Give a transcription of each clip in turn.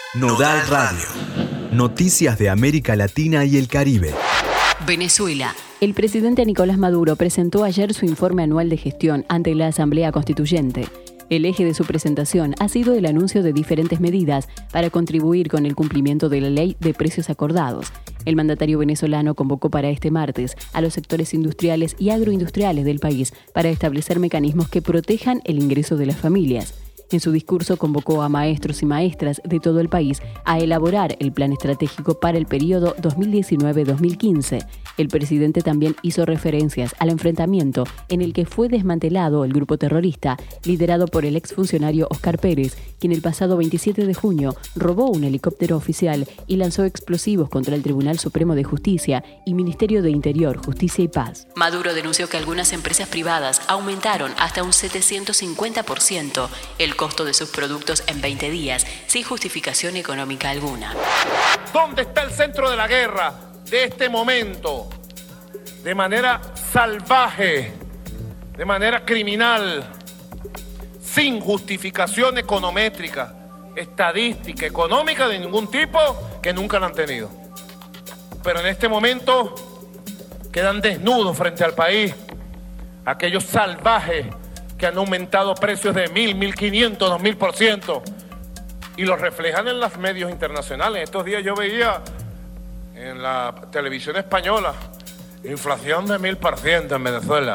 Nodal Radio. Noticias de América Latina y el Caribe. Venezuela. El presidente Nicolás Maduro presentó ayer su informe anual de gestión ante la Asamblea Constituyente. El eje de su presentación ha sido el anuncio de diferentes medidas para contribuir con el cumplimiento de la ley de precios acordados. El mandatario venezolano convocó para este martes a los sectores industriales y agroindustriales del país para establecer mecanismos que protejan el ingreso de las familias. En su discurso convocó a maestros y maestras de todo el país a elaborar el plan estratégico para el periodo 2019-2015. El presidente también hizo referencias al enfrentamiento en el que fue desmantelado el grupo terrorista liderado por el exfuncionario Óscar Pérez, quien el pasado 27 de junio robó un helicóptero oficial y lanzó explosivos contra el Tribunal Supremo de Justicia y Ministerio de Interior, Justicia y Paz. Maduro denunció que algunas empresas privadas aumentaron hasta un 750% el costo de sus productos en 20 días, sin justificación económica alguna. ¿Dónde está el centro de la guerra de este momento? De manera salvaje, de manera criminal, sin justificación econométrica, estadística, económica de ningún tipo, que nunca la han tenido. Pero en este momento quedan desnudos frente al país aquellos salvajes que han aumentado precios de 1.000, 1.500, 2.000%, y los reflejan en los medios internacionales. Estos días yo veía en la televisión española, inflación de 1.000% en Venezuela.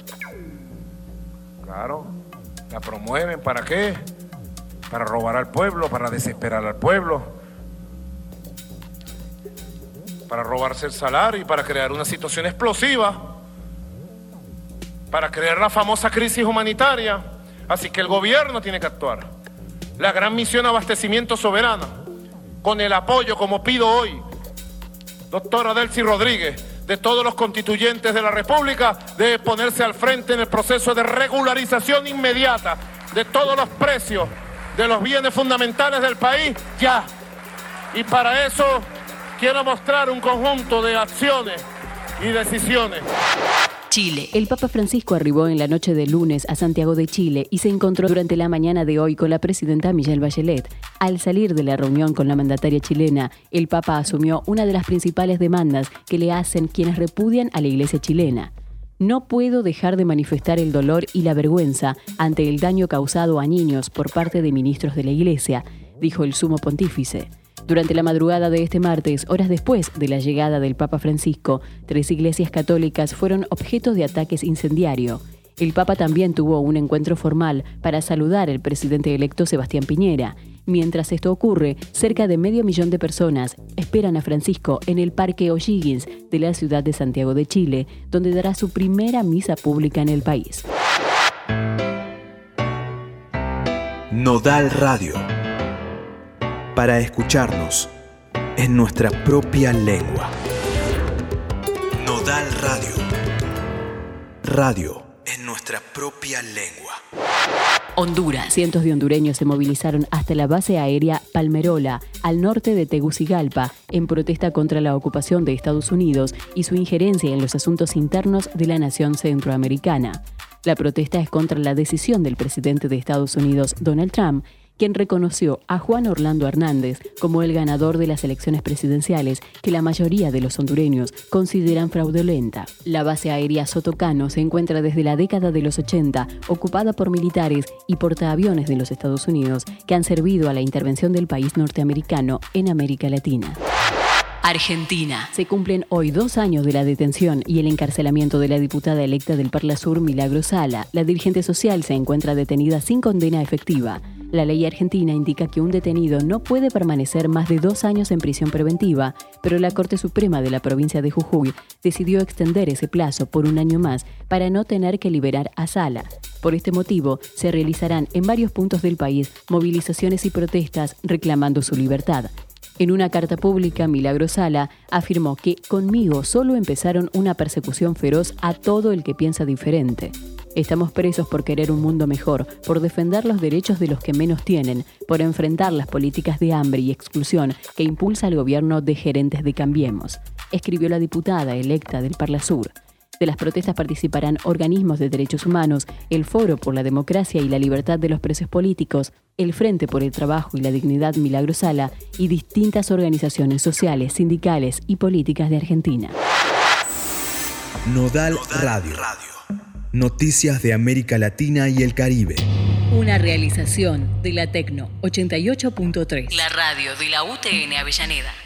Claro, la promueven, ¿para qué? Para robar al pueblo, para desesperar al pueblo, para robarse el salario y para crear una situación explosiva, para crear la famosa crisis humanitaria. Así que el gobierno tiene que actuar. La gran misión abastecimiento soberana, con el apoyo, como pido hoy, doctora Delcy Rodríguez, de todos los constituyentes de la República, debe ponerse al frente en el proceso de regularización inmediata de todos los precios de los bienes fundamentales del país, ya. Y para eso quiero mostrar un conjunto de acciones y decisiones. Chile. El Papa Francisco arribó en la noche del lunes a Santiago de Chile y se encontró durante la mañana de hoy con la presidenta Michelle Bachelet. Al salir de la reunión con la mandataria chilena, el Papa asumió una de las principales demandas que le hacen quienes repudian a la Iglesia chilena. No puedo dejar de manifestar el dolor y la vergüenza ante el daño causado a niños por parte de ministros de la Iglesia, dijo el sumo pontífice. Durante la madrugada de este martes, horas después de la llegada del Papa Francisco, 3 iglesias católicas fueron objeto de ataques incendiarios. El Papa también tuvo un encuentro formal para saludar al presidente electo Sebastián Piñera. Mientras esto ocurre, cerca de 500.000 de personas esperan a Francisco en el Parque O'Higgins de la ciudad de Santiago de Chile, donde dará su primera misa pública en el país. Nodal Radio. Para escucharnos en nuestra propia lengua. Nodal Radio. Radio en nuestra propia lengua. Honduras. Cientos de hondureños se movilizaron hasta la base aérea Palmerola, al norte de Tegucigalpa, en protesta contra la ocupación de Estados Unidos y su injerencia en los asuntos internos de la nación centroamericana. La protesta es contra la decisión del presidente de Estados Unidos, Donald Trump, quien reconoció a Juan Orlando Hernández como el ganador de las elecciones presidenciales que la mayoría de los hondureños consideran fraudulenta. La base aérea Sotocano se encuentra desde la década de los 80 ocupada por militares y portaaviones de los Estados Unidos que han servido a la intervención del país norteamericano en América Latina. Argentina. Se cumplen hoy 2 años de la detención y el encarcelamiento de la diputada electa del Parlasur, Milagro Sala. La dirigente social se encuentra detenida sin condena efectiva. La ley argentina indica que un detenido no puede permanecer más de 2 años en prisión preventiva, pero la Corte Suprema de la provincia de Jujuy decidió extender ese plazo por 1 año más para no tener que liberar a Sala. Por este motivo, se realizarán en varios puntos del país movilizaciones y protestas reclamando su libertad. En una carta pública, Milagro Sala afirmó que conmigo solo empezaron una persecución feroz a todo el que piensa diferente. Estamos presos por querer un mundo mejor, por defender los derechos de los que menos tienen, por enfrentar las políticas de hambre y exclusión que impulsa el gobierno de gerentes de Cambiemos, escribió la diputada electa del Parlasur. De las protestas participarán organismos de derechos humanos, el Foro por la Democracia y la Libertad de los Presos Políticos, el Frente por el Trabajo y la Dignidad Milagro Sala y distintas organizaciones sociales, sindicales y políticas de Argentina. Nodal Radio. Noticias de América Latina y el Caribe. Una realización de la Tecno 88.3. La radio de la UTN Avellaneda.